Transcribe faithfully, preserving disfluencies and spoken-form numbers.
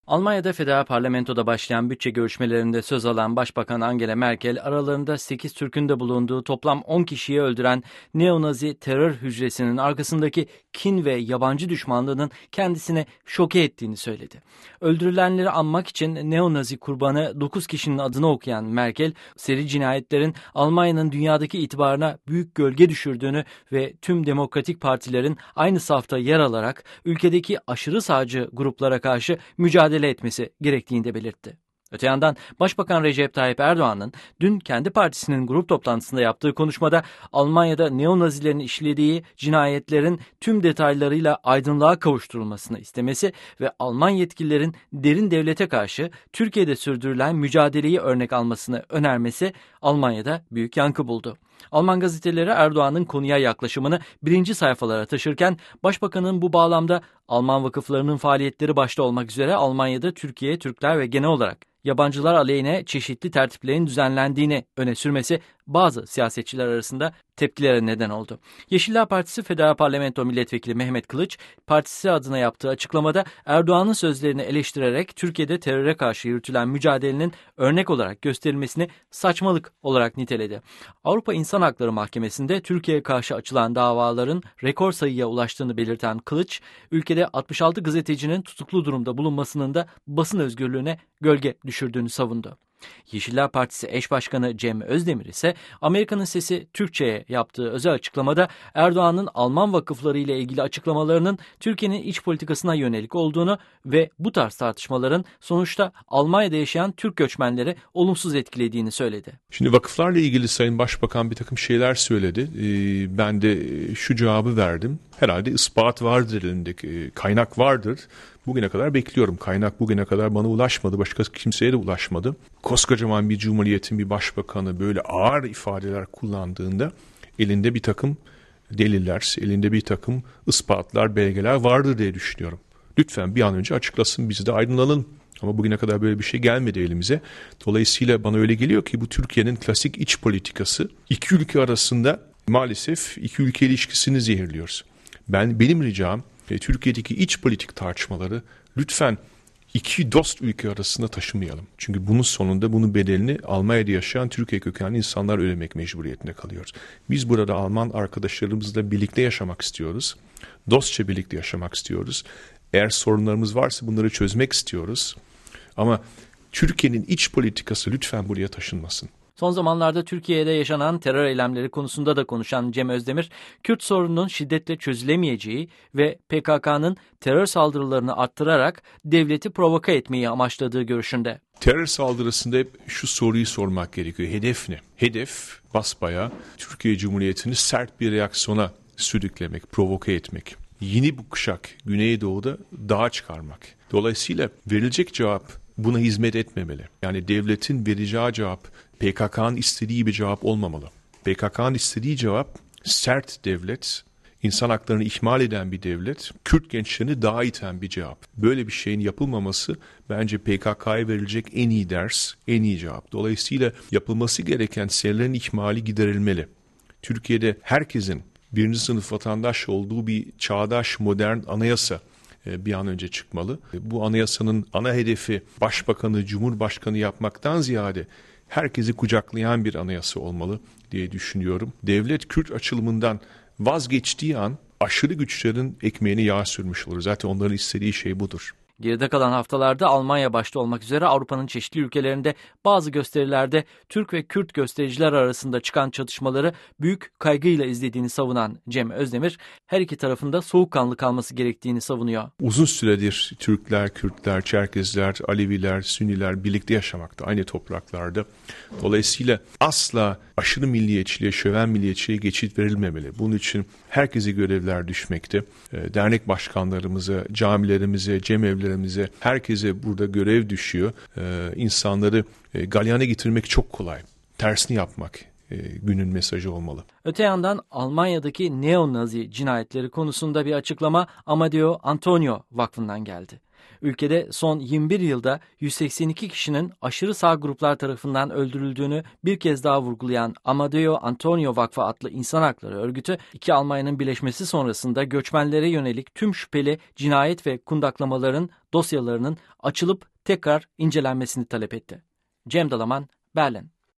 Almanya'da federal parlamentoda başlayan bütçe görüşmelerinde söz alan Başbakan Angela Merkel, aralarında sekiz Türk'ün de bulunduğu toplam on kişiyi öldüren neonazi terör hücresinin arkasındaki kin ve yabancı düşmanlığının kendisine şoke ettiğini söyledi. Öldürülenleri anmak için neonazi kurbanı dokuz kişinin adını okuyan Merkel, seri cinayetlerin Almanya'nın dünyadaki itibarına büyük gölge düşürdüğünü ve tüm demokratik partilerin aynı safta yer alarak ülkedeki aşırı sağcı gruplara karşı mücadele etmesi gerektiğini de belirtti. Öte yandan Başbakan Recep Tayyip Erdoğan'ın dün kendi partisinin grup toplantısında yaptığı konuşmada Almanya'da neonazilerin işlediği cinayetlerin tüm detaylarıyla aydınlığa kavuşturulmasını istemesi ve Alman yetkililerin derin devlete karşı Türkiye'de sürdürülen mücadeleyi örnek almasını önermesi Almanya'da büyük yankı buldu. Alman gazeteleri Erdoğan'ın konuya yaklaşımını birinci sayfalara taşırken Başbakanın bu bağlamda Alman vakıflarının faaliyetleri başta olmak üzere Almanya'da Türkiye, Türkler ve genel olarak yabancılar aleyhine çeşitli tertiplerin düzenlendiğini öne sürmesi bazı siyasetçiler arasında tepkilere neden oldu. Yeşiller Partisi Federal Parlamento Milletvekili Mehmet Kılıç, partisi adına yaptığı açıklamada Erdoğan'ın sözlerini eleştirerek Türkiye'de teröre karşı yürütülen mücadelenin örnek olarak gösterilmesini saçmalık olarak niteledi. Avrupa İnsan Hakları Mahkemesi'nde Türkiye'ye karşı açılan davaların rekor sayıya ulaştığını belirten Kılıç, ülkede altmış altı gazetecinin tutuklu durumda bulunmasının da basın özgürlüğüne gölge düşürdüğünü savundu. Yeşiller Partisi eş başkanı Cem Özdemir ise Amerika'nın Sesi Türkçe'ye yaptığı özel açıklamada Erdoğan'ın Alman vakıfları ile ilgili açıklamalarının Türkiye'nin iç politikasına yönelik olduğunu ve bu tarz tartışmaların sonuçta Almanya'da yaşayan Türk göçmenleri olumsuz etkilediğini söyledi. Şimdi vakıflarla ilgili Sayın Başbakan bir takım şeyler söyledi. Ee, ben de şu cevabı verdim. Herhalde ispat vardır elindeki, kaynak vardır. Bugüne kadar bekliyorum. Kaynak bugüne kadar bana ulaşmadı. Başka kimseye de ulaşmadı. Koskocaman bir cumhuriyetin bir başbakanı böyle ağır ifadeler kullandığında elinde bir takım deliller, elinde bir takım ispatlar, belgeler vardır diye düşünüyorum. Lütfen bir an önce açıklasın, biz de aydınlanalım. Ama bugüne kadar böyle bir şey gelmedi elimize. Dolayısıyla bana öyle geliyor ki bu Türkiye'nin klasik iç politikası. İki ülke arasında maalesef iki ülke ilişkisini zehirliyoruz. Ben benim ricam e, Türkiye'deki iç politik tartışmaları lütfen iki dost ülke arasında taşımayalım. Çünkü bunun sonunda bunun bedelini Almanya'da yaşayan Türkiye kökenli insanlar ödemek mecburiyetinde kalıyoruz. Biz burada Alman arkadaşlarımızla birlikte yaşamak istiyoruz. Dostça birlikte yaşamak istiyoruz. Eğer sorunlarımız varsa bunları çözmek istiyoruz. Ama Türkiye'nin iç politikası lütfen buraya taşınmasın. Son zamanlarda Türkiye'de yaşanan terör eylemleri konusunda da konuşan Cem Özdemir, Kürt sorununun şiddetle çözülemeyeceği ve P K K'nın terör saldırılarını arttırarak devleti provoke etmeyi amaçladığı görüşünde. Terör saldırısında hep şu soruyu sormak gerekiyor. Hedef ne? Hedef basbayağı Türkiye Cumhuriyeti'ni sert bir reaksiyona sürüklemek, provoke etmek. Yeni bu kuşak Güneydoğu'da dağa çıkarmak. Dolayısıyla verilecek cevap buna hizmet etmemeli. Yani devletin vereceği cevap P K K'nın istediği bir cevap olmamalı. P K K'nın istediği cevap sert devlet, insan haklarını ihmal eden bir devlet, Kürt gençlerini dağa iten bir cevap. Böyle bir şeyin yapılmaması bence P K K'ya verilecek en iyi ders, en iyi cevap. Dolayısıyla yapılması gereken serilerin ihmali giderilmeli. Türkiye'de herkesin birinci sınıf vatandaş olduğu bir çağdaş modern anayasa bir an önce çıkmalı. Bu anayasanın ana hedefi başbakanı, cumhurbaşkanı yapmaktan ziyade herkesi kucaklayan bir anayasa olmalı diye düşünüyorum. Devlet Kürt açılımından vazgeçtiği an aşırı güçlerin ekmeğini yağ sürmüş olur. Zaten onların istediği şey budur. Geride kalan haftalarda Almanya başta olmak üzere Avrupa'nın çeşitli ülkelerinde bazı gösterilerde Türk ve Kürt göstericiler arasında çıkan çatışmaları büyük kaygıyla izlediğini savunan Cem Özdemir, her iki tarafında soğukkanlı kalması gerektiğini savunuyor. Uzun süredir Türkler, Kürtler, Çerkezler, Aleviler, Sünniler birlikte yaşamakta aynı topraklarda. Dolayısıyla asla aşırı milliyetçiliğe, şöven milliyetçiliğe geçit verilmemeli. Bunun için herkese görevler düşmekte. Dernek başkanlarımıza, camilerimize, cemevlerimize, herkese burada görev düşüyor. Ee, insanları e, galyana getirmek çok kolay. Tersini yapmak e, günün mesajı olmalı. Öte yandan Almanya'daki neonazi cinayetleri konusunda bir açıklama Amadeo Antonio Vakfı'ndan geldi. ülkede son yirmi bir yılda yüz seksen iki kişinin aşırı sağ gruplar tarafından öldürüldüğünü bir kez daha vurgulayan Amadeo Antonio Vakfı adlı insan hakları örgütü, iki Almanya'nın birleşmesi sonrasında göçmenlere yönelik tüm şüpheli cinayet ve kundaklamaların dosyalarının açılıp tekrar incelenmesini talep etti. Cem Dalaman, Berlin.